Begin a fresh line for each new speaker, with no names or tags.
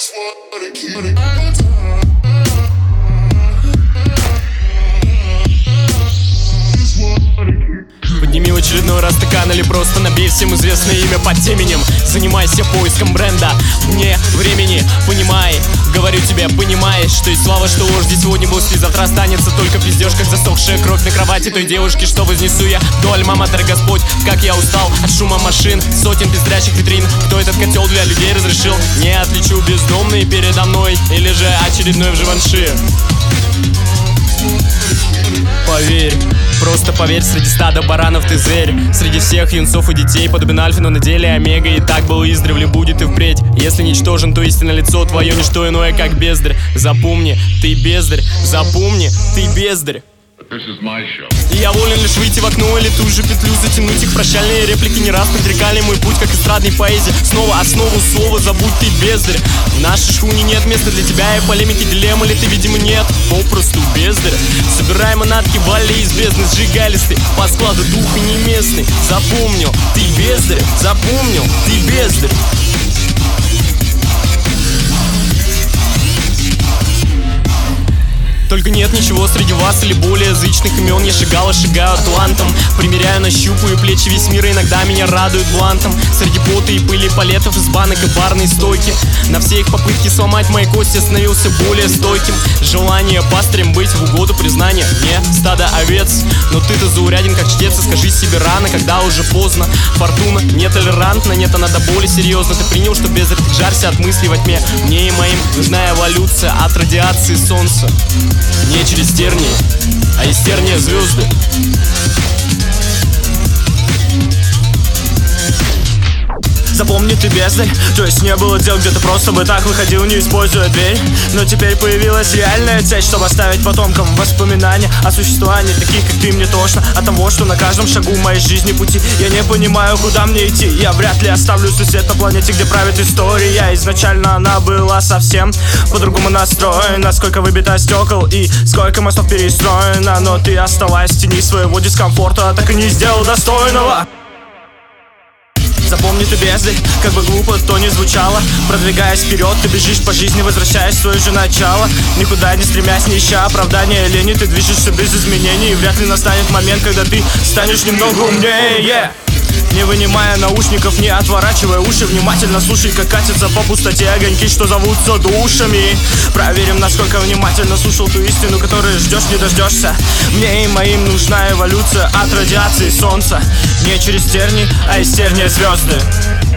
Подними в очередной раз стакан или просто набей всем известное имя под теменем. Занимайся поиском бренда, вне времени, понимай. Говорю тебе, понимаешь, что есть слава, что ложь. Здесь сегодня был слиз, завтра останется только пиздеж, как засохшая кровь на кровати той девушки, что вознесу я вдоль альма-матер, Господь. Как я устал от шума машин, сотен пестрящих витрин. Кто этот котел для людей разрешил? Не отличу бездомные передо мной или же очередной в Живанши. Поверь, просто поверь, среди стада баранов ты зверь. Среди всех юнцов и детей подобен альфе, но на деле омега. И так было издревле, будет и впредь. Если ничтожен, то истинно лицо твое не что иное, как бездарь. Запомни, ты бездарь, запомни, ты бездарь. И я волен лишь выйти в окно или ту же петлю затянуть. Их прощальные реплики не раз предрекали мой путь, как эстрадной поэзии. Снова основу слова забудь, ты бездарь. В нашей шхуне нет места для тебя и полемики, дилеммы ли ты, видимо, нет. Попросту бездарь. Собирай манатки, вали из бездны, сжигай листы по складу духа не местный. Запомнил, ты бездарь, запомнил, ты бездарь. Только нет ничего среди вас или более язычных имен. Я шагал и шагаю атлантом, примеряю, нащупаю плечи весь мир, и иногда меня радует блантом. Среди пота и пыли палетов из банок и барной стойки. На все их попытки сломать мои кости становился более стойким. Желание пастырем быть в угоду признания не стадо овец. Но ты-то зауряден как чтец, и скажи себе рано, когда уже поздно. Фортуна нетолерантна, нет, она до боли серьезно. Ты принял, что бездарь, ты жарься от мыслей во тьме. Мне и моим нужна эволюция от радиации солнца. Не через тернии, а из терния звезды. Запомни, ты бездарь, то есть не было дел, где ты просто бы так выходил, не используя дверь. Но теперь появилась реальная цель, чтобы оставить потомкам воспоминания о существовании таких, как ты. Мне тошно от того, что на каждом шагу моей жизни пути я не понимаю, куда мне идти. Я вряд ли оставлю сосед на планете, где правит история. Изначально она была совсем по-другому настроена. Сколько выбито стекол и сколько мостов перестроено. Но ты оставаясь в тени своего дискомфорта, так и не сделал достойного. Запомни, ты бездарь, как бы глупо то ни звучало. Продвигаясь вперед, ты бежишь по жизни, возвращаясь в свое же начало. Никуда не стремясь, не ища оправдания лени. Ты движешься без изменений, и вряд ли настанет момент, когда ты станешь немного умнее. Не вынимая наушников, не отворачивая уши, внимательно слушай, как катятся по пустоте огоньки, что зовутся душами. Проверим, насколько внимательно слушал ту истину, которую ждешь, не дождешься. Мне и моим нужна эволюция от радиации солнца. Не через тернии, а из терния звезды.